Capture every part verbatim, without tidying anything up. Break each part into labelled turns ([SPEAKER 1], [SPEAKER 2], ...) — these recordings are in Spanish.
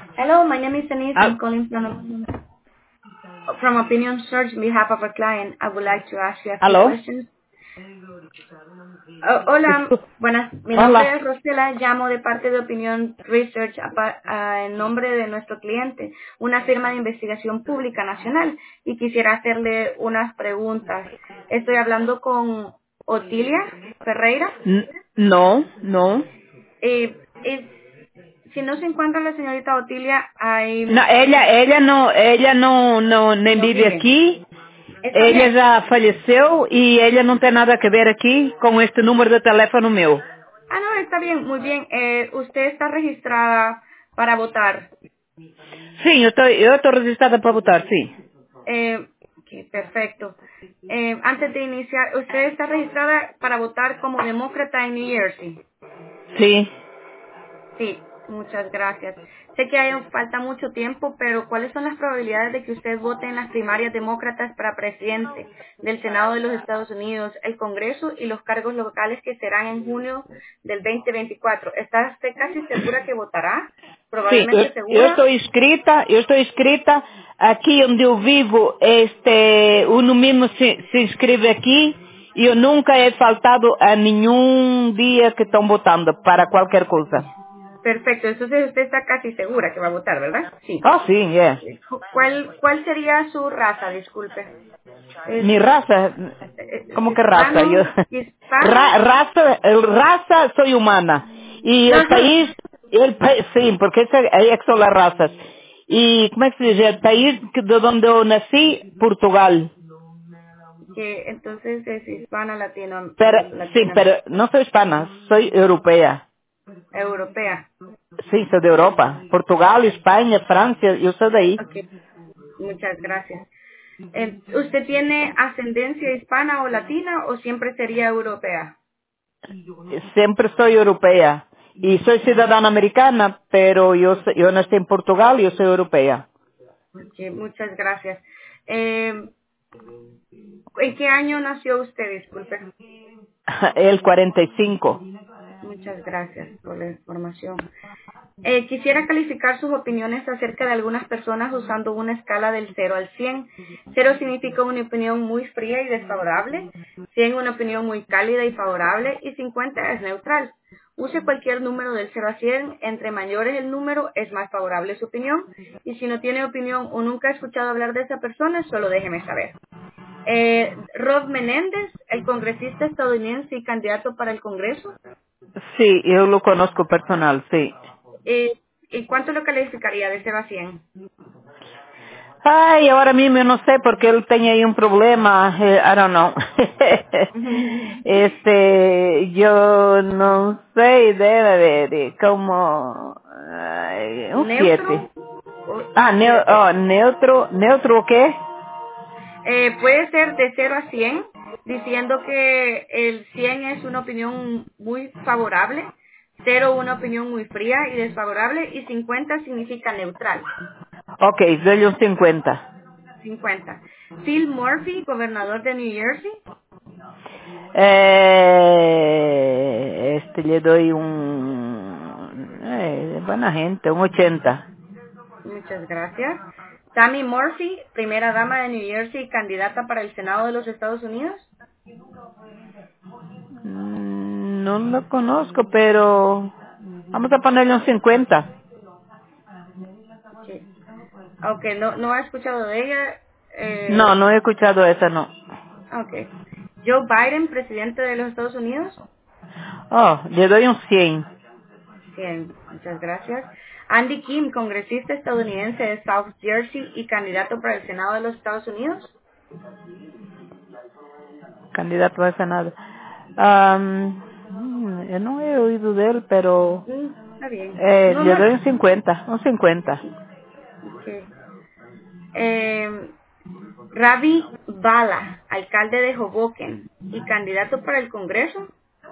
[SPEAKER 1] Hello, my name is Denise. I'm
[SPEAKER 2] Al-
[SPEAKER 1] calling from from Opinion Search on behalf of a client. I would like to ask you a few
[SPEAKER 2] ¿Aló?
[SPEAKER 1] questions. Oh, hola,
[SPEAKER 2] Disculpa.
[SPEAKER 1] buenas. Mi nombre
[SPEAKER 2] Hola.
[SPEAKER 1] es Rosela. Llamo de parte de Opinion Research apa- ah, en nombre de nuestro cliente, una firma de investigación pública nacional, y quisiera hacerle unas preguntas. Estoy hablando con Otilia Ferreira.
[SPEAKER 2] N- No, no.
[SPEAKER 1] Eh, es- si no se encuentra la señorita Otilia,
[SPEAKER 2] No,
[SPEAKER 1] hay,
[SPEAKER 2] ella, ella no, ella no, no, nem
[SPEAKER 1] no
[SPEAKER 2] vive
[SPEAKER 1] vive.
[SPEAKER 2] aqui.
[SPEAKER 1] Está
[SPEAKER 2] Ela
[SPEAKER 1] bien.
[SPEAKER 2] já faleceu e ela não tem nada a ver aqui com este número de telefone meu.
[SPEAKER 1] Ah, no, está bien, muy bien. Eh, usted está registrada para votar.
[SPEAKER 2] Sim, eu estou eu estou registrada para votar, sim.
[SPEAKER 1] Eh, ok, perfecto. Eh, antes de iniciar, usted está registrada para votar como demócrata en New Jersey.
[SPEAKER 2] Sim.
[SPEAKER 1] Sí, muchas gracias. Sé que hay, falta mucho tiempo, pero ¿cuáles son las probabilidades de que usted vote en las primarias demócratas para presidente del Senado de los Estados Unidos, el Congreso y los cargos locales que serán en junio del veinte veinticuatro? ¿Está usted casi segura que votará?
[SPEAKER 2] Sim, eu,
[SPEAKER 1] ¿Probablemente
[SPEAKER 2] eu
[SPEAKER 1] segura?
[SPEAKER 2] estou inscrita, eu estou inscrita aqui onde eu vivo, este, uno mesmo se, se inscreve aqui e eu nunca he faltado a nenhum dia que estão votando para qualquer coisa.
[SPEAKER 1] Perfecto, entonces usted está casi segura que va a votar, ¿verdad? Sí.
[SPEAKER 2] Ah, sim, é.
[SPEAKER 1] ¿Cuál, cuál sería su raza? Disculpe. ¿Es,
[SPEAKER 2] Mi raza,
[SPEAKER 1] es
[SPEAKER 2] como que raza? Yo,
[SPEAKER 1] hispano? ¿Hispano?
[SPEAKER 2] ra, raza, el raza soy humana. Y el
[SPEAKER 1] Ajá.
[SPEAKER 2] país, el país, sí, porque esa, ahí es que son las razas. Y, ¿cómo es que se dice? El país que- de donde yo nací, Portugal.
[SPEAKER 1] Que entonces es hispana latino,
[SPEAKER 2] Pero, sí,
[SPEAKER 1] latino
[SPEAKER 2] pero no soy hispana, soy europea.
[SPEAKER 1] europea.
[SPEAKER 2] Sí, soy de Europa. Portugal, España, Francia, yo soy de ahí.
[SPEAKER 1] Ok, muchas gracias. Eh, ¿Usted tiene ascendencia hispana o latina o siempre sería europea?
[SPEAKER 2] Siempre soy europea. Y soy ciudadana americana, pero yo, soy- yo nací en Portugal y yo soy europea.
[SPEAKER 1] Ok, muchas gracias. Eh, ¿En qué año nació usted? Disculpe.
[SPEAKER 2] El cuarenta y cinco.
[SPEAKER 1] Muchas gracias por la información. Eh, quisiera calificar sus opiniones acerca de algunas personas usando una escala del cero al cien. Cero significa una opinión muy fría y desfavorable, cien una opinión muy cálida y favorable y cincuenta es neutral. Use cualquier número del cero a cien, entre mayor es el número, es más favorable su opinión, y si no tiene opinión o nunca ha escuchado hablar de esa persona, solo déjeme saber. Eh, Rob Menéndez, el congresista estadounidense y candidato para el Congreso,
[SPEAKER 2] Sí, yo lo conozco personal, sí.
[SPEAKER 1] eh, ¿y cuánto lo calificaría de cero a cien?
[SPEAKER 2] Ay, ahora mismo yo no sé porque él tenía ahí un problema, eh, I don't know. este, yo no sé, debe de, de como ay, un siete.
[SPEAKER 1] Neutro o
[SPEAKER 2] Ah, neu-
[SPEAKER 1] siete.
[SPEAKER 2] oh, neutro, neutro ¿qué?
[SPEAKER 1] Eh, puede ser de cero a cien, diciendo que el cien es una opinión muy favorable, cero una opinión muy fría y desfavorable, y cincuenta significa neutral.
[SPEAKER 2] Ok, doy un cincuenta.
[SPEAKER 1] cincuenta. Phil Murphy, gobernador de New Jersey.
[SPEAKER 2] Eh, este le doy un, eh, buena gente, un ochenta.
[SPEAKER 1] Muchas gracias. Tammy Murphy, primera dama de New Jersey y candidata para el Senado de los Estados Unidos.
[SPEAKER 2] Mm, No lo conozco, pero vamos a ponerle un cincuenta.
[SPEAKER 1] Sí. Aunque no, no ha escuchado de ella.
[SPEAKER 2] No,
[SPEAKER 1] Eh,
[SPEAKER 2] no he escuchado esa, no.
[SPEAKER 1] ok. Joe Biden, presidente de los Estados Unidos.
[SPEAKER 2] Oh, le doy un cien.
[SPEAKER 1] Bien, muchas gracias. Andy Kim, congresista estadounidense de South Jersey y candidato para el Senado de los Estados Unidos.
[SPEAKER 2] Candidato a Senado. Am, mm, yo no he oído de él, pero
[SPEAKER 1] Mm, está bien.
[SPEAKER 2] eh,
[SPEAKER 1] No,
[SPEAKER 2] le
[SPEAKER 1] no.
[SPEAKER 2] doy un cincuenta, un cincuenta.
[SPEAKER 1] Ok. Eh, Ravi Bala, alcalde de Hoboken y candidato para el Congreso.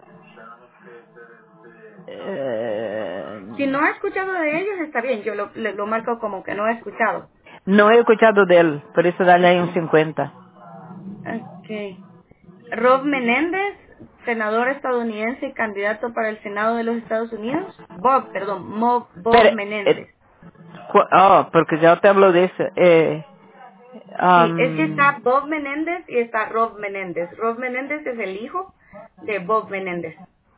[SPEAKER 2] Eh,
[SPEAKER 1] Si no ha escuchado de ellos, está bien. Yo lo, lo, lo marco como que no he escuchado.
[SPEAKER 2] no he escuchado de él, por eso dale ahí un cincuenta.
[SPEAKER 1] Ok. Rob Menéndez, senador estadounidense y candidato para el Senado de los Estados Unidos. Bob, perdón, Mo- Bob
[SPEAKER 2] Pero, eh,
[SPEAKER 1] Menéndez.
[SPEAKER 2] Cu- Oh, porque ya te hablo de eso. Eh,
[SPEAKER 1] Sí, es que
[SPEAKER 2] um,
[SPEAKER 1] está Bob Menéndez y está Rob Menéndez. Rob Menéndez es el hijo de Bob Menéndez.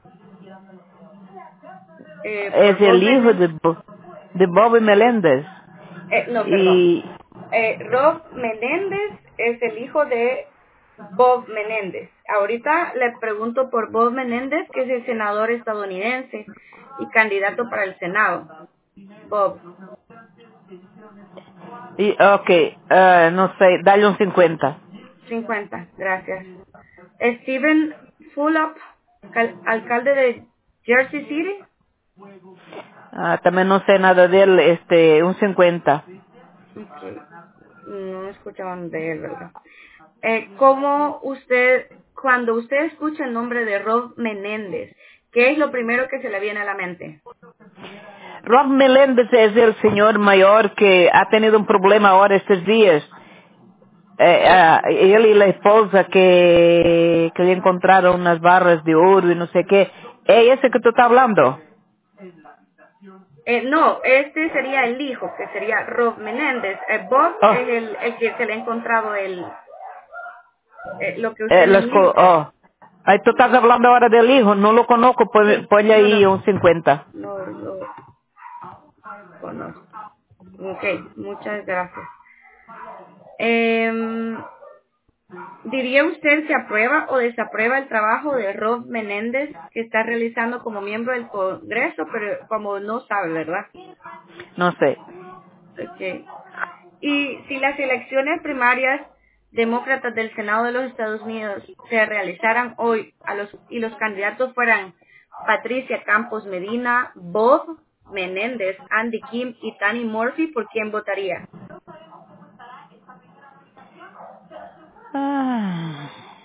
[SPEAKER 1] Eh,
[SPEAKER 2] es
[SPEAKER 1] por Bob
[SPEAKER 2] el hijo
[SPEAKER 1] Menéndez,
[SPEAKER 2] de, Bo- de Bobby Meléndez.
[SPEAKER 1] eh, no, perdón.
[SPEAKER 2] Y,
[SPEAKER 1] Eh, Rob Menéndez es el hijo de Bob Menéndez. Ahorita le pregunto por Bob Menéndez, que es el senador estadounidense y candidato para el Senado. Bob,
[SPEAKER 2] y ok, eh, no sé, dale un cincuenta.
[SPEAKER 1] cincuenta, gracias. Stephen Fulop, cal- alcalde de Jersey City.
[SPEAKER 2] Ah, también no sé nada de él, este, un cincuenta.
[SPEAKER 1] Okay. No escuchaban de él, ¿verdad? Eh, ¿Cómo usted, cuando usted escucha el nombre de Rob Menéndez, qué es lo primero que se le viene a la mente?
[SPEAKER 2] Rob Meléndez es el señor mayor que ha tenido un problema ahora estos días. Eh, ah, él y la esposa que, que le encontraron unas barras de oro y no sé qué. ¿Es ese que tú estás hablando?
[SPEAKER 1] Eh, no, este sería el hijo, que sería Rob Menéndez. Eh, Bob
[SPEAKER 2] Oh,
[SPEAKER 1] es el, el que se le ha encontrado el, eh, lo que usted
[SPEAKER 2] eh,
[SPEAKER 1] me
[SPEAKER 2] las co-
[SPEAKER 1] indica.
[SPEAKER 2] oh. Ay, tú estás hablando ahora del hijo, no lo conozco, pon-
[SPEAKER 1] Sí,
[SPEAKER 2] ponle
[SPEAKER 1] no,
[SPEAKER 2] ahí
[SPEAKER 1] no,
[SPEAKER 2] un cincuenta.
[SPEAKER 1] no lo conozco. Ok, muchas gracias. Em, ¿Diría usted que aprueba o desaprueba el trabajo de Rob Menéndez que está realizando como miembro del Congreso, pero como no sabe, ¿verdad?
[SPEAKER 2] No sé.
[SPEAKER 1] Okay. Y si las elecciones primarias demócratas del Senado de los Estados Unidos se realizaran hoy a los y los candidatos fueran Patricia Campos Medina, Bob Menéndez, Andy Kim y Tani Murphy, ¿por quién votaría?
[SPEAKER 2] Ah,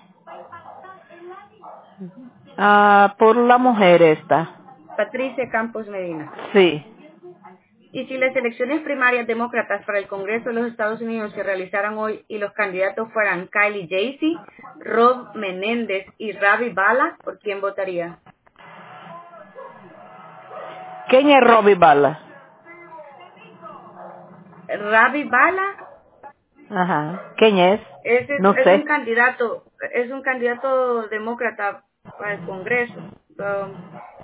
[SPEAKER 2] ah, por la mujer esta.
[SPEAKER 1] Patricia Campos Medina.
[SPEAKER 2] Sí.
[SPEAKER 1] Y si las elecciones primarias demócratas para el Congreso de los Estados Unidos se realizaran hoy y los candidatos fueran Kylie Jaycee, Rob Menéndez y Ravi Bala, ¿por quién votaría?
[SPEAKER 2] ¿Quién es Robbie Bala?
[SPEAKER 1] Ravi Bala
[SPEAKER 2] Ajá. ¿Quién es?
[SPEAKER 1] es, es,
[SPEAKER 2] No
[SPEAKER 1] es un
[SPEAKER 2] sé.
[SPEAKER 1] candidato, es un candidato demócrata para el Congreso, um,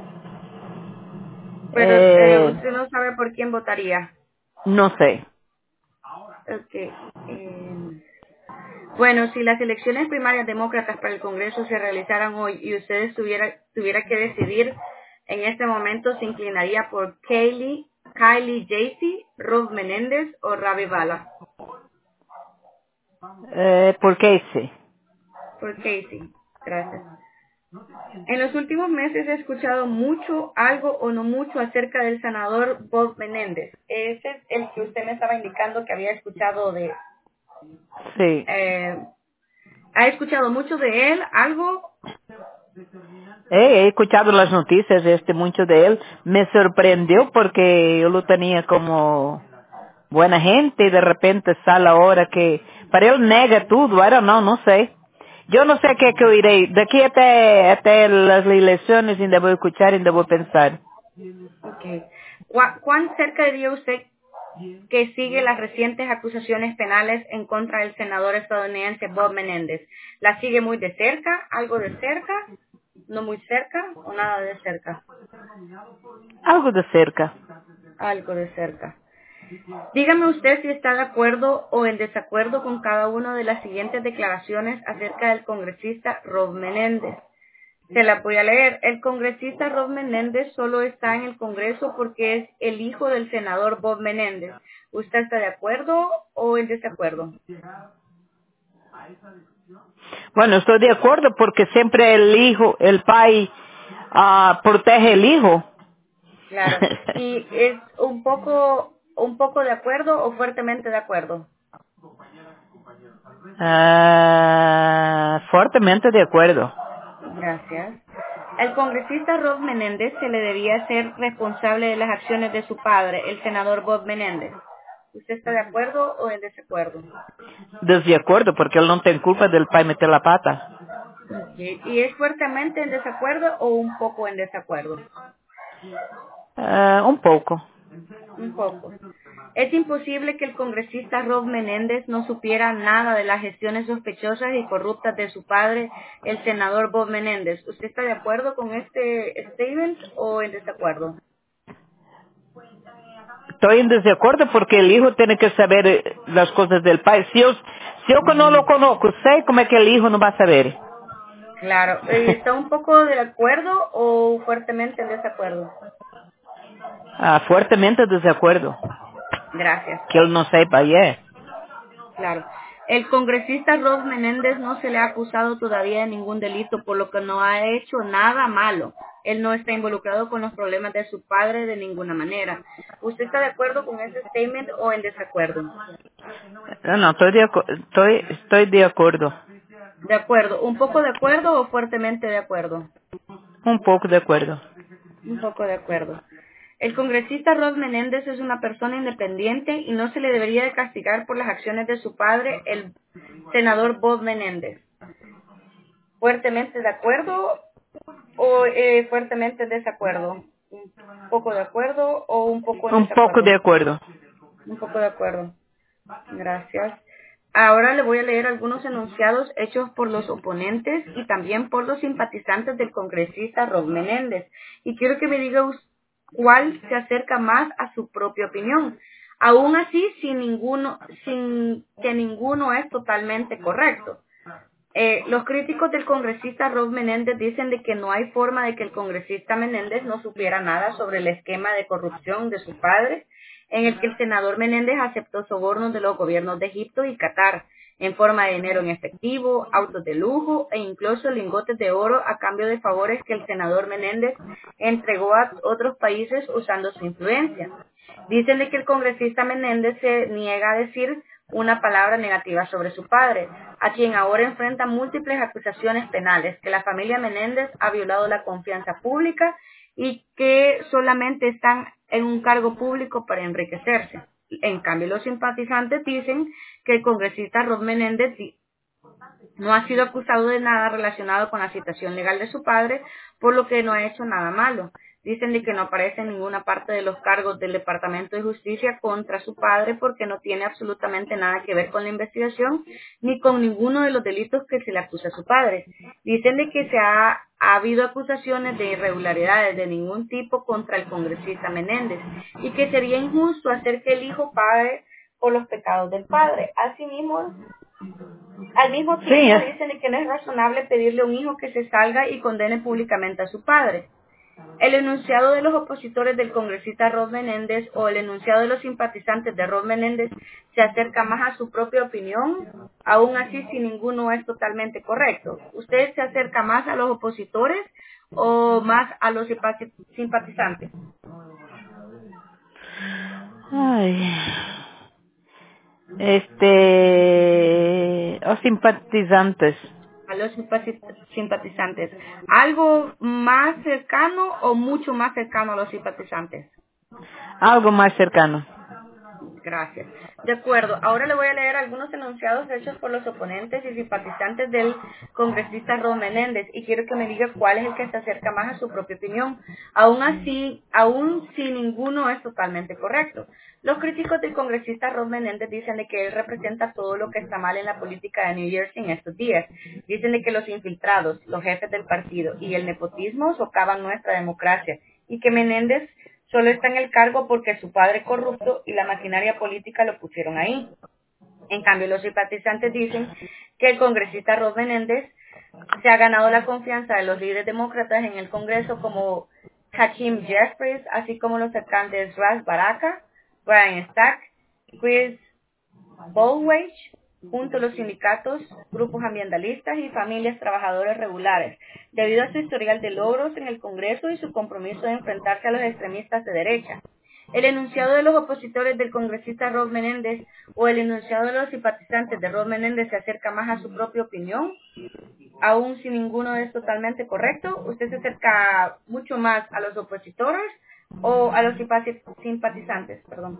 [SPEAKER 1] pero eh,
[SPEAKER 2] Eh,
[SPEAKER 1] usted no sabe por quién votaría.
[SPEAKER 2] no sé.
[SPEAKER 1] Okay. eh, Bueno, si las elecciones primarias demócratas para el Congreso se realizaran hoy y ustedes tuviera, tuviera que decidir, en este momento se inclinaría por Kylie, Kylie Jaycee, Rob Menéndez o Ravi Bala.
[SPEAKER 2] Eh, ¿por qué sí?
[SPEAKER 1] Por Casey. Gracias. En los últimos meses he escuchado mucho, algo o no mucho acerca del senador Bob Menéndez. Ese es el que usted me estaba indicando que había escuchado de...
[SPEAKER 2] Sí.
[SPEAKER 1] Eh, ¿Ha escuchado mucho de él? ¿Algo?
[SPEAKER 2] Eh, he escuchado las noticias, este, mucho de él. Me sorprendió porque yo lo tenía como buena gente y de repente sale ahora que, para él nega todo, I don't know, no sé. Yo no sé qué que oiré. De aquí hasta, hasta las elecciones y debo escuchar y debo pensar.
[SPEAKER 1] Okay. ¿Cuá- ¿Cuán cerca diría usted que sigue las recientes acusaciones penales en contra del senador estadounidense Bob Menéndez? ¿La sigue muy de cerca? ¿Algo de cerca? ¿No muy cerca? ¿O nada de cerca?
[SPEAKER 2] Algo de cerca.
[SPEAKER 1] Algo de cerca. Dígame usted si está de acuerdo o en desacuerdo con cada una de las siguientes declaraciones acerca del congresista Rob Menéndez. Se la voy a leer. El congresista Rob Menéndez solo está en el Congreso porque es el hijo del senador Bob Menéndez. ¿Usted está de acuerdo o en desacuerdo?
[SPEAKER 2] Bueno, estoy de acuerdo porque siempre el hijo, el pai, ah, protege el hijo.
[SPEAKER 1] Claro. ¿Y es un poco, un poco de acuerdo o fuertemente de acuerdo?
[SPEAKER 2] Ah, fuertemente de acuerdo.
[SPEAKER 1] Gracias. El congresista Rob Menéndez se le debía ser responsable de las acciones de su padre, el senador Bob Menéndez. ¿Usted está de acuerdo o en desacuerdo?
[SPEAKER 2] Desde acuerdo porque él no tiene culpa del pai meter la pata.
[SPEAKER 1] Ok. ¿Y es fuertemente en desacuerdo o un poco en desacuerdo?
[SPEAKER 2] Ah, un poco.
[SPEAKER 1] Un poco. Es imposible que el congresista Rob Menéndez no supiera nada de las gestiones sospechosas y corruptas de su padre, el senador Bob Menéndez. ¿Usted está de acuerdo con este statement o en desacuerdo?
[SPEAKER 2] Estoy en desacuerdo porque el hijo tiene que saber eh, las cosas del padre. Si yo, si yo que no lo conozco, sé cómo es que el hijo no va a saber.
[SPEAKER 1] Claro. Eh, ¿Está un poco de acuerdo o fuertemente en desacuerdo?
[SPEAKER 2] Ah, fuertemente desacuerdo.
[SPEAKER 1] Gracias.
[SPEAKER 2] Que él no sepa, yeah.
[SPEAKER 1] Claro. El congresista Rob Menéndez no se le ha acusado todavía de ningún delito, por lo que no ha hecho nada malo. Él no está involucrado con los problemas de su padre de ninguna manera. ¿Usted está de acuerdo con ese statement o en desacuerdo?
[SPEAKER 2] No, no, estoy de, acu- estoy, estoy de acuerdo.
[SPEAKER 1] De acuerdo. ¿Un poco de acuerdo o fuertemente de acuerdo?
[SPEAKER 2] Un poco de acuerdo.
[SPEAKER 1] Un poco de acuerdo. El congresista Rob Menéndez es una persona independiente y no se le debería de castigar por las acciones de su padre, el senador Bob Menéndez. ¿Fuertemente de acuerdo o eh, fuertemente en desacuerdo? ¿Un poco de acuerdo o un poco en
[SPEAKER 2] Un poco de
[SPEAKER 1] desacuerdo?
[SPEAKER 2] acuerdo.
[SPEAKER 1] Un poco de acuerdo. Gracias. Ahora le voy a leer algunos enunciados hechos por los oponentes y también por los simpatizantes del congresista Rob Menéndez. Y quiero que me diga us- cuál se acerca más a su propia opinión. Aún así, sin ninguno, sin que ninguno es totalmente correcto. Eh, los críticos del congresista Rob Menéndez dicen de que no hay forma de que el congresista Menéndez no supiera nada sobre el esquema de corrupción de su padre, en el que el senador Menéndez aceptó sobornos de los gobiernos de Egipto y Qatar, en forma de dinero en efectivo, autos de lujo e incluso lingotes de oro a cambio de favores que el senador Menéndez entregó a otros países usando su influencia. Dicen de que el congresista Menéndez se niega a decir una palabra negativa sobre su padre, a quien ahora enfrenta múltiples acusaciones penales, que la familia Menéndez ha violado la confianza pública y que solamente están en un cargo público para enriquecerse. En cambio, los simpatizantes dicen que el congresista Rob Menéndez no ha sido acusado de nada relacionado con la situación legal de su padre, por lo que no ha hecho nada malo. Dicen de que no aparece en ninguna parte de los cargos del Departamento de Justicia contra su padre porque no tiene absolutamente nada que ver con la investigación ni con ninguno de los delitos que se le acusa a su padre. Dicen de que se ha, ha habido acusaciones de irregularidades de ningún tipo contra el congresista Menéndez y que sería injusto hacer que el hijo pague por los pecados del padre. Asimismo, al mismo
[SPEAKER 2] Sí,
[SPEAKER 1] tiempo
[SPEAKER 2] es.
[SPEAKER 1] dicen que no es razonable pedirle a un hijo que se salga y condene públicamente a su padre. El enunciado de los opositores del congresista Rob Menéndez o el enunciado de los simpatizantes de Rob Menéndez se acerca más a su propia opinión, aún así si ninguno es totalmente correcto. ¿Usted se acerca más a los opositores o más a los simpati- simpatizantes?
[SPEAKER 2] Ay. Este, os simpatizantes.
[SPEAKER 1] A los simpati- simpatizantes. ¿Algo más cercano o mucho más cercano a los simpatizantes?
[SPEAKER 2] Algo más cercano.
[SPEAKER 1] Gracias. De acuerdo. Ahora le voy a leer algunos enunciados hechos por los oponentes y simpatizantes del congresista Rob Menéndez y quiero que me diga cuál es el que se acerca más a su propia opinión. Aún así, aún si ninguno es totalmente correcto. Los críticos del congresista Rob Menéndez dicen de que él representa todo lo que está mal en la política de New Jersey en estos días. Dicen de que los infiltrados, los jefes del partido y el nepotismo socavan nuestra democracia y que Menéndez solo está en el cargo porque su padre es corrupto y la maquinaria política lo pusieron ahí. En cambio, los simpatizantes dicen que el congresista Rob Menéndez se ha ganado la confianza de los líderes demócratas en el Congreso como Hakeem Jeffries, así como los alcaldes Ras Baraka, Brian Stack, Chris Bowlwage, junto a los sindicatos, grupos ambientalistas y familias trabajadoras regulares, debido a su historial de logros en el Congreso y su compromiso de enfrentarse a los extremistas de derecha. El enunciado de los opositores del congresista Rob Menéndez o el enunciado de los simpatizantes de Rob Menéndez se acerca más a su propia opinión, aun si ninguno es totalmente correcto. ¿Usted se acerca mucho más a los opositores o a los simpati- simpatizantes? Perdón.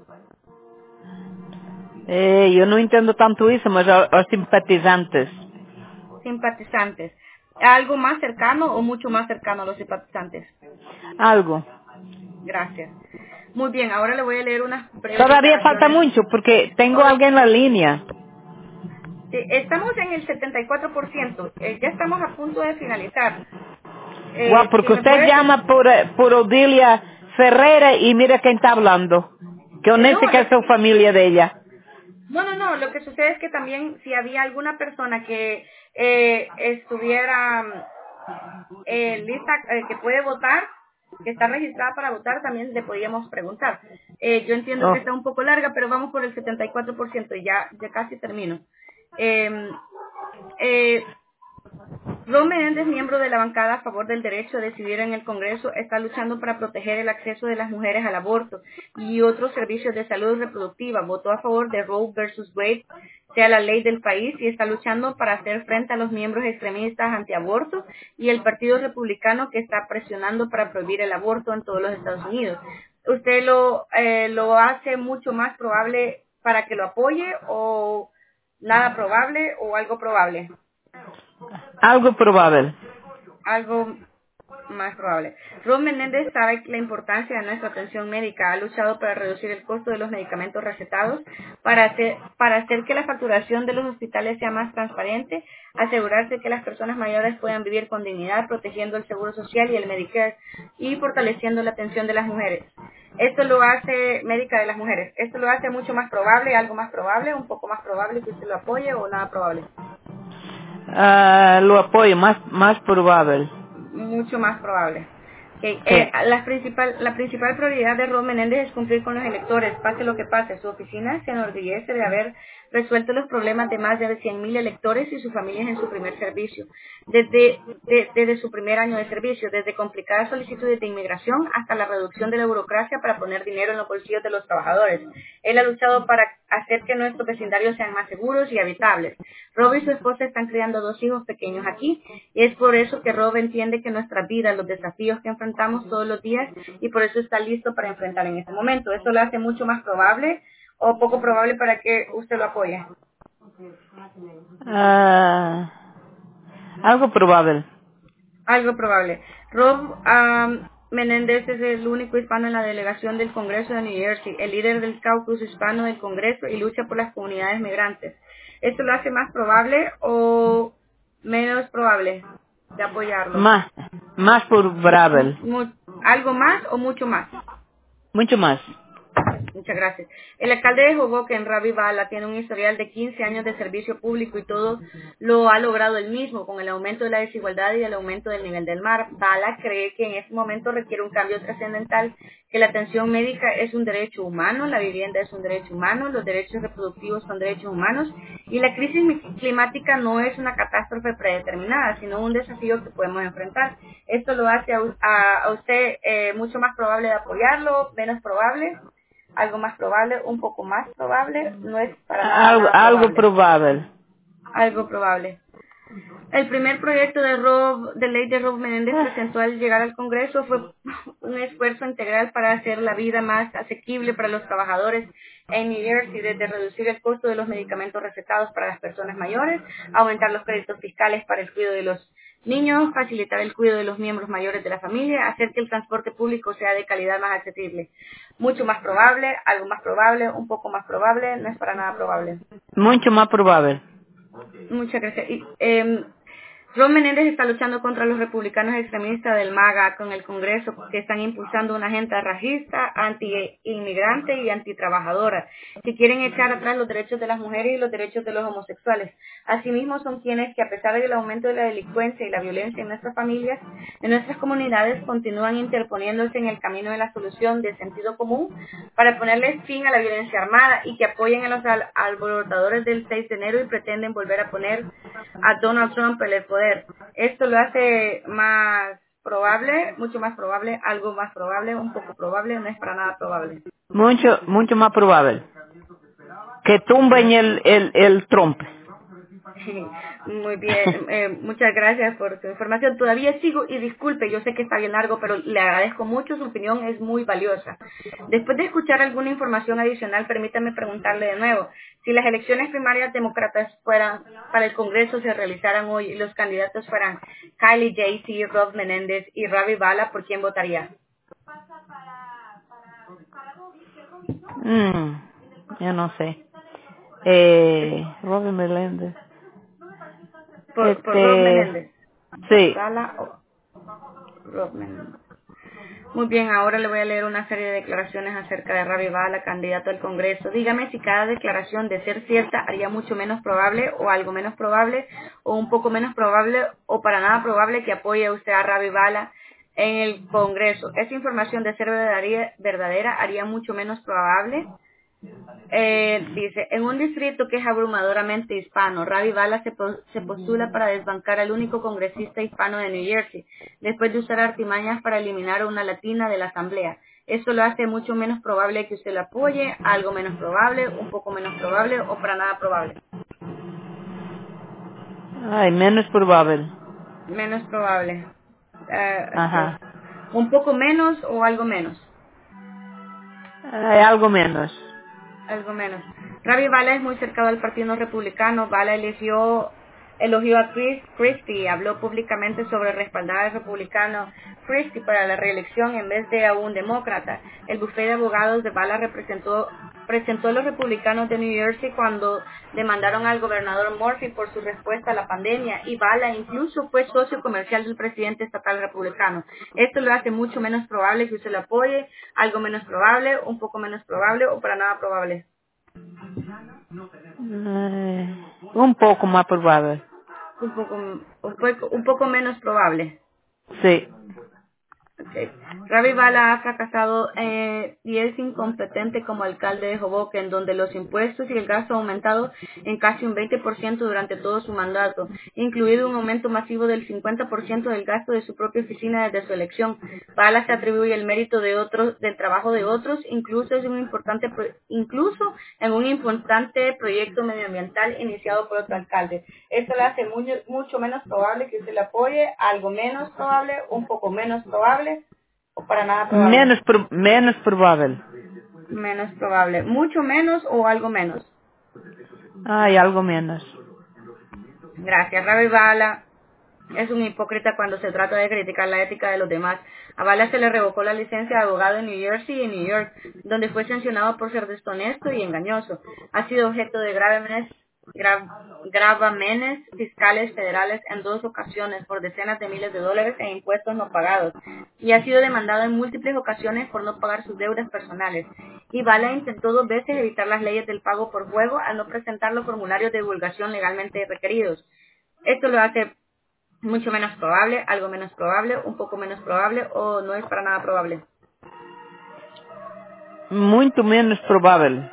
[SPEAKER 2] Eh, eu não entendo tanto isso, mas a- aos simpatizantes.
[SPEAKER 1] Simpatizantes. ¿Algo más cercano o mucho más cercano a los simpatizantes?
[SPEAKER 2] Algo.
[SPEAKER 1] Gracias. Muy bien, ahora le voy a leer unas breves
[SPEAKER 2] Todavía falta
[SPEAKER 1] declaraciones.
[SPEAKER 2] mucho porque tengo
[SPEAKER 1] Todavía-
[SPEAKER 2] alguien en la línea.
[SPEAKER 1] sí, estamos en el setenta y cuatro por ciento, eh, ya estamos a punto de finalizar.
[SPEAKER 2] Guau,
[SPEAKER 1] Eh, si
[SPEAKER 2] porque
[SPEAKER 1] me
[SPEAKER 2] usted
[SPEAKER 1] puede...
[SPEAKER 2] llama por, eh, por Odilia Ferreira y mira quién está hablando. Que
[SPEAKER 1] No,
[SPEAKER 2] honesta
[SPEAKER 1] lo,
[SPEAKER 2] es su familia de ella.
[SPEAKER 1] no, no, no, lo que sucede es que también si había alguna persona que eh, estuviera eh, lista, eh, que puede votar, que está registrada para votar, también le podíamos preguntar. Eh, yo entiendo que
[SPEAKER 2] Oh.
[SPEAKER 1] está un poco larga, pero vamos por el setenta y cuatro por ciento y ya, ya casi termino. Eh, eh, Ron Menéndez, miembro de la bancada a favor del derecho a decidir en el Congreso, está luchando para proteger el acceso de las mujeres al aborto y otros servicios de salud reproductiva. Votó a favor de Roe versus Wade, sea la ley del país, y está luchando para hacer frente a los miembros extremistas antiaborto y el Partido Republicano que está presionando para prohibir el aborto en todos los Estados Unidos. ¿Usted lo, eh, lo hace mucho más probable para que lo apoye o nada probable o algo probable?
[SPEAKER 2] Algo probable.
[SPEAKER 1] Algo más probable. Ron Menéndez sabe la importancia de nuestra atención médica. Ha luchado para reducir el costo de los medicamentos recetados, para hacer, para hacer que la facturación de los hospitales sea más transparente, asegurarse que las personas mayores puedan vivir con dignidad, protegiendo el seguro social y el Medicare y fortaleciendo la atención de las mujeres. Esto lo hace médica de las mujeres. Esto lo hace mucho más probable, algo más probable, un poco más probable que usted lo apoye o nada probable.
[SPEAKER 2] Ah, lo apoyo, más, más probable.
[SPEAKER 1] Mucho más probable. Okay. Eh,
[SPEAKER 2] Sí.
[SPEAKER 1] la, principal, la principal prioridad de Ron Menéndez es cumplir con los electores, pase lo que pase. Su oficina se enorgullece de haber resuelto los problemas de más de cien mil electores y sus familias en su primer servicio, desde, de- desde su primer año de servicio, desde complicadas solicitudes de inmigración hasta la reducción de la burocracia para poner dinero en los bolsillos de los trabajadores. Él ha luchado para hacer que nuestros vecindarios sean más seguros y habitables. Rob y su esposa están criando dos hijos pequeños aquí y es por eso que Rob entiende que nuestra vida, los desafíos que enfrentamos todos los días y por eso está listo para enfrentar en este momento. Esto lo hace mucho más probable o poco probable para que usted lo apoye.
[SPEAKER 2] Ah, algo probable.
[SPEAKER 1] Algo probable. Rob um, Menéndez es el único hispano en la delegación del Congreso de New Jersey, el líder del caucus hispano del Congreso y lucha por las comunidades migrantes. ¿Esto lo hace más probable o menos probable de apoyarlo?
[SPEAKER 2] Más, más probable.
[SPEAKER 1] Mu- ¿Algo más o mucho más?
[SPEAKER 2] Mucho más.
[SPEAKER 1] Muchas gracias. El alcalde de Hoboken, Ravi Bala, tiene un historial de quince años de servicio público y todo lo ha logrado él mismo con el aumento de la desigualdad y el aumento del nivel del mar. Bala cree que en este momento requiere un cambio trascendental, que la atención médica es un derecho humano, la vivienda es un derecho humano, los derechos reproductivos son derechos humanos y la crisis mi- climática no es una catástrofe predeterminada, sino un desafío que podemos enfrentar. Esto lo hace a, u- a- a usted eh, mucho más probable de apoyarlo, menos probable. Algo más probable, un poco más probable, no es para nada
[SPEAKER 2] Algo,
[SPEAKER 1] nada
[SPEAKER 2] algo
[SPEAKER 1] probable,
[SPEAKER 2] probable.
[SPEAKER 1] algo probable. El primer proyecto de, Rob, de ley de Rob Menéndez presentó al llegar al Congreso fue un esfuerzo integral para hacer la vida más asequible para los trabajadores en New Jersey, desde reducir el costo de los medicamentos recetados para las personas mayores, aumentar los créditos fiscales para el cuidado de los niños, facilitar el cuidado de los miembros mayores de la familia, hacer que el transporte público sea de calidad más accesible. Mucho más probable, algo más probable, un poco más probable, no es para nada probable.
[SPEAKER 2] Mucho más probable.
[SPEAKER 1] Muchas gracias. Y, eh, Ron Menéndez está luchando contra los republicanos extremistas del MAGA con el Congreso que están impulsando una agenda racista, anti-inmigrante y antitrabajadora, que quieren echar atrás los derechos de las mujeres y los derechos de los homosexuales. Asimismo, son quienes que a pesar del aumento de la delincuencia y la violencia en nuestras familias, en nuestras comunidades, continúan interponiéndose en el camino de la solución de sentido común para ponerle fin a la violencia armada y que apoyen a los al- alborotadores del seis de enero y pretenden volver a poner a Donald Trump en el poder. Esto lo hace más probable, mucho más probable, algo más probable, un poco probable, no es para nada probable.
[SPEAKER 2] Mucho, mucho más probable. Que tumben el, el, el Trump.
[SPEAKER 1] Muy bien, eh, muchas gracias por su información. Todavía sigo y disculpe, yo sé que está bien largo, pero le agradezco mucho, su opinión es muy valiosa. Después de escuchar alguna información adicional, permítame preguntarle de nuevo, si las elecciones primarias demócratas fueran para el Congreso se realizaran hoy y los candidatos fueran Kylie Jaycee, Rob Menéndez y Ravi Bala, ¿por quién votaría?
[SPEAKER 2] Mm, yo no sé. Eh, Robin Meléndez.
[SPEAKER 1] Por, por Rob
[SPEAKER 2] Este,
[SPEAKER 1] Menéndez.
[SPEAKER 2] sí.
[SPEAKER 1] Bala o Rob Menéndez. Muy bien, ahora le voy a leer una serie de declaraciones acerca de Ravi Bala, candidato al Congreso. Dígame si cada declaración, de ser cierta, haría mucho menos probable o algo menos probable o un poco menos probable o para nada probable que apoye a usted a Ravi Bala en el Congreso. Esa información, de ser verdadera, verdadera haría mucho menos probable. Eh, dice, en un distrito que es abrumadoramente hispano, Ravi Bala se, po- se postula para desbancar al único congresista hispano de New Jersey, después de usar artimañas para eliminar a una latina de la asamblea. Esto lo hace mucho menos probable que usted lo apoye, algo menos probable, un poco menos probable o para nada probable.
[SPEAKER 2] Ay, menos probable.
[SPEAKER 1] Menos probable. Eh,
[SPEAKER 2] Ajá.
[SPEAKER 1] ok. Un poco menos o algo menos.
[SPEAKER 2] Hay algo menos.
[SPEAKER 1] Algo menos. Ravi Bala es muy cercano al Partido Republicano. Bala eligió, elogió a Chris Christie y habló públicamente sobre respaldar al republicano Christie para la reelección en vez de a un demócrata. El bufete de abogados de Bala representó presentó a los republicanos de New Jersey cuando demandaron al gobernador Murphy por su respuesta a la pandemia, y Bala incluso fue socio comercial del presidente estatal republicano. Esto lo hace mucho menos probable que usted lo apoye, algo menos probable, un poco menos probable o para nada probable.
[SPEAKER 2] Eh, un poco más probable.
[SPEAKER 1] Un poco, un poco, un poco menos probable.
[SPEAKER 2] Sí.
[SPEAKER 1] Okay. Ravi Bala ha fracasado eh, y es incompetente como alcalde de Hoboken, donde los impuestos y el gasto han aumentado en casi un veinte por ciento durante todo su mandato, incluido un aumento masivo del cincuenta por ciento del gasto de su propia oficina desde su elección. Bala se atribuye el mérito de otros, del trabajo de otros, incluso es un importante, pro- incluso en un importante proyecto medioambiental iniciado por otro alcalde. Esto le hace mucho, mucho menos probable que usted le apoye, algo menos probable, un poco menos probable o para nada probable.
[SPEAKER 2] Menos, pro- menos probable.
[SPEAKER 1] Menos probable. Mucho menos o algo menos.
[SPEAKER 2] Hay algo menos.
[SPEAKER 1] Gracias. Ravi Bala es un hipócrita cuando se trata de criticar la ética de los demás. A Bala se le revocó la licencia de abogado en New Jersey y en New York, donde fue sancionado por ser deshonesto y engañoso. Ha sido objeto de graves gra- gravámenes fiscales federales en dos ocasiones por decenas de miles de dólares en impuestos no pagados, y ha sido demandado en múltiples ocasiones por no pagar sus deudas personales. Y Bala intentó dos veces evitar las leyes del pago por juego al no presentar los formularios de divulgación legalmente requeridos. Esto lo hace mucho menos probable, algo menos probable, un poco menos probable o no es para nada probable.
[SPEAKER 2] Muito menos probable.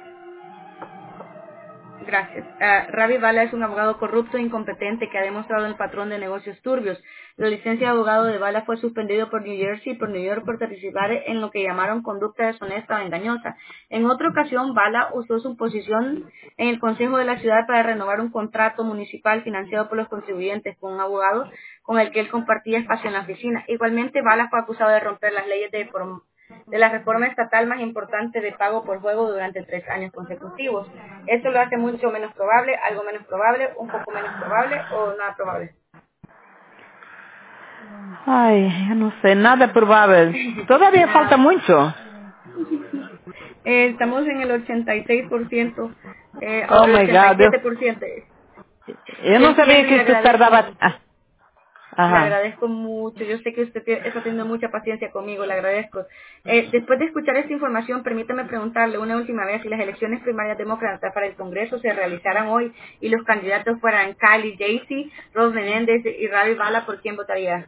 [SPEAKER 1] Gracias. Ah, Ravi Bala es un abogado corrupto e incompetente que ha demostrado el patrón de negocios turbios. La licencia de abogado de Bala fue suspendido por New Jersey y por New York por participar en lo que llamaron conducta deshonesta o engañosa. En otra ocasión, Bala usó su posición en el Consejo de la Ciudad para renovar un contrato municipal financiado por los contribuyentes con un abogado con el que él compartía espacio en la oficina. Igualmente, Bala fue acusado de romper las leyes de prom- de la reforma estatal más importante de pago por juego durante tres años consecutivos. Esto lo hace mucho menos probable, algo menos probable, un poco menos probable o nada probable.
[SPEAKER 2] Ay, yo no sé, nada probable. Todavía falta
[SPEAKER 1] Nada.
[SPEAKER 2] mucho.
[SPEAKER 1] Eh, estamos en el ochenta y seis por ciento, eh, o
[SPEAKER 2] Oh
[SPEAKER 1] el
[SPEAKER 2] my God, yo,
[SPEAKER 1] ochenta y siete por ciento.
[SPEAKER 2] yo
[SPEAKER 1] Yo
[SPEAKER 2] no sabía
[SPEAKER 1] entiendo y
[SPEAKER 2] que
[SPEAKER 1] le
[SPEAKER 2] esto
[SPEAKER 1] agradezco.
[SPEAKER 2] tardaba. Ah,
[SPEAKER 1] Le
[SPEAKER 2] ajá.
[SPEAKER 1] agradezco mucho. Yo sé que usted tie- está teniendo mucha paciencia conmigo. Le agradezco. Eh, después de escuchar esta información, permítame preguntarle una última vez si las elecciones primarias demócratas para el Congreso se realizaran hoy y los candidatos fueran Kylie Jaycee, Ros Menéndez y Ravi Bala, ¿por quién votaría?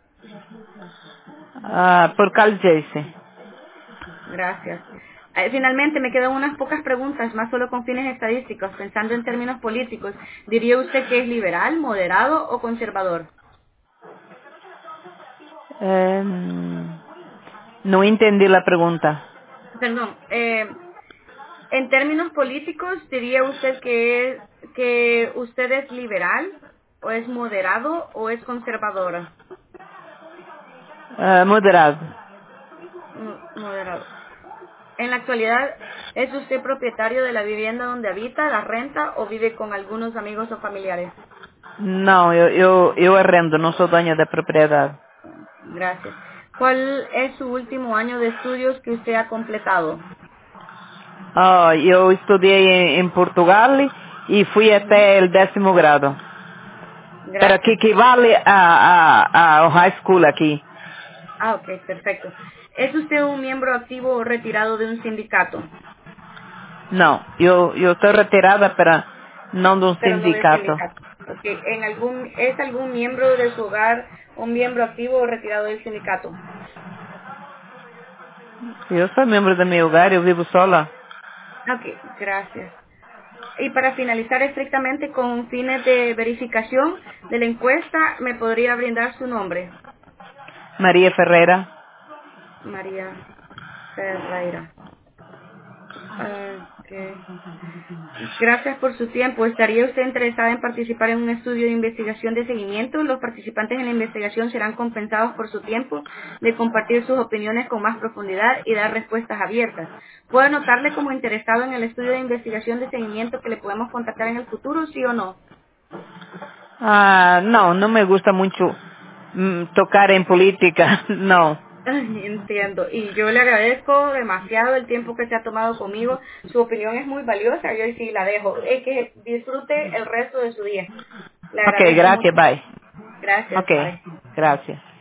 [SPEAKER 2] Ah, por Carl Jayce.
[SPEAKER 1] Gracias. Eh, finalmente, me quedan unas pocas preguntas, más solo con fines estadísticos. Pensando en términos políticos, ¿diría usted que es liberal, moderado o conservador?
[SPEAKER 2] Em, no entendí la pregunta.
[SPEAKER 1] Perdón. Eh, En términos políticos, ¿diría usted que es, que usted es liberal, o es moderado, o es conservadora?
[SPEAKER 2] Ah, moderado.
[SPEAKER 1] Mo- Moderado. En la actualidad, ¿es usted propietario de la vivienda donde habita, la renta, o vive con algunos amigos o familiares?
[SPEAKER 2] No, yo, yo, yo arrendo, no soy dueño de propiedad.
[SPEAKER 1] Gracias. ¿Cuál es su último año de estudios que usted ha completado?
[SPEAKER 2] Oh, yo estudié en, en Portugal y fui hasta el décimo grado. Pero que
[SPEAKER 1] Gracias.
[SPEAKER 2] equivale a, a, a high school aquí.
[SPEAKER 1] Ah, ok, perfecto. ¿Es usted un miembro activo o retirado de un sindicato?
[SPEAKER 2] No, yo, yo estoy retirada, pero no de un
[SPEAKER 1] Pero no del
[SPEAKER 2] sindicato.
[SPEAKER 1] sindicato. Ok, ¿En algún, ¿es algún miembro de su hogar un miembro activo o retirado del sindicato?
[SPEAKER 2] Yo soy miembro de mi hogar, yo vivo sola.
[SPEAKER 1] Ok, gracias. Y para finalizar estrictamente con fines de verificación de la encuesta, ¿me podría brindar su nombre?
[SPEAKER 2] María Ferreira.
[SPEAKER 1] María Ferreira. Ok. Gracias por su tiempo. ¿Estaría usted interesada en participar en un estudio de investigación de seguimiento? Los participantes en la investigación serán compensados por su tiempo de compartir sus opiniones con más profundidad y dar respuestas abiertas. ¿Puedo anotarle como interesado en el estudio de investigación de seguimiento que le podemos contactar en el futuro, sí o no?
[SPEAKER 2] Ah, no, no me gusta mucho mm, tocar en política, no.
[SPEAKER 1] Ay, entiendo. Y yo le agradezco demasiado el tiempo que se ha tomado conmigo. Su opinión es muy valiosa. Yo sí la dejo. Es que disfrute el resto de su día. Le
[SPEAKER 2] Ok,
[SPEAKER 1] agradezco
[SPEAKER 2] gracias,
[SPEAKER 1] mucho.
[SPEAKER 2] bye.
[SPEAKER 1] Gracias.
[SPEAKER 2] Ok,
[SPEAKER 1] Bye.
[SPEAKER 2] gracias.